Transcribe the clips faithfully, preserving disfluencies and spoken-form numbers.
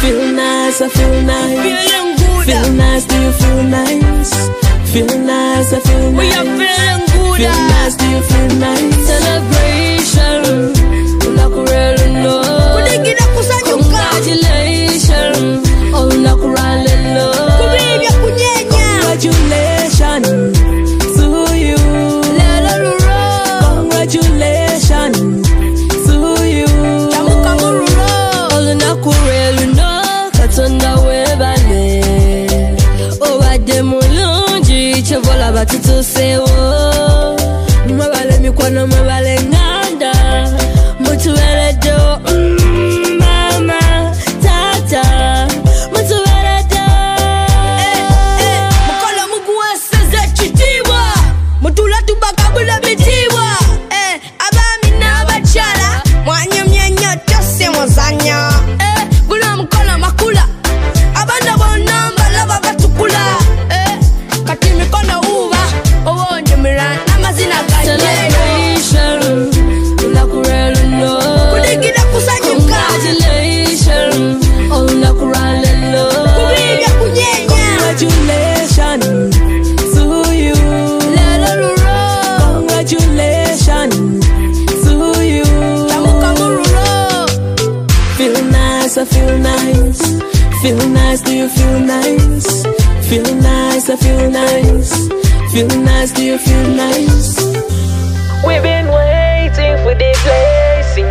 Feel nice, I feel nice. Feeling good. Feel nice, do you feel nice? Feel nice, I feel nice. We are feeling good. Feel nice, do you feel nice? Celebration. Unakurelo. Kudigida kusanyuka. Congratulations. Oh, unakurelo. Kubiga kunyenya. Congratulations to you. Lelo luro. Congratulations to you. Chamuka mururo. Oh, unakurelo no. Katonda webale. Oh, wade mulungi. Chevola batutu sewo. Mwabale mikwano mwabale nganda. Mutuwele do. Mm, mama. Tata. Mutuwele do. Eh, eh. Mukola muguwa seze chitiwa. Mutula tubaka bula bitiwa. Eh, abami na bachala. Mwanya mnyanya tose mwazanya. Eh, gula mukola makula. Abanda bonamba lava batukula. Eh, kati mikono uwa. Owo njemira na mazina kanye. Celebration. Unakurelo no. Kudigida kusanyuka. Congratulations. Oh, unakurelo. Kubiga kunyenya. Congratulations to you. Lelo luro. Congratulations to you. Chamuka mururo. Feel nice, I feel nice. Feel nice, do you feel nice? Feel nice, I feel nice. Feel nice, do you feel nice? We've been waiting for the blessing.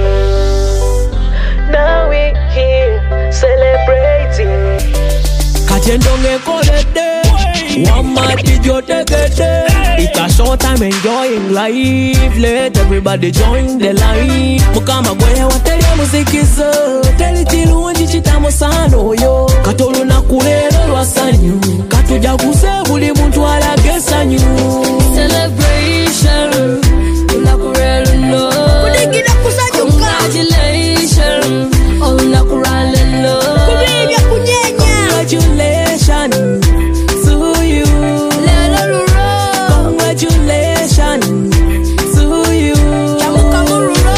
Now we're here celebrating. Katendonge kolete, wamati jotekete. It's a short time enjoying life. Let everybody join the line. Mukama gwe watele muzikizo. Teli tilu njichitamo sano yo. Katolu na kulelo lwasanyu. Katuja kuse buli muntu alage sanyu. Celebration. Unakurelo no. Kudigida kusanyuka. Congratulations. Oh, unakurelo. Kubiga kunyenya. Congratulations to you. Lelo luro. Congratulations to you. Chamuka mururo.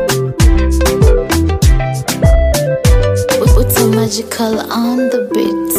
It's a magical on the beat.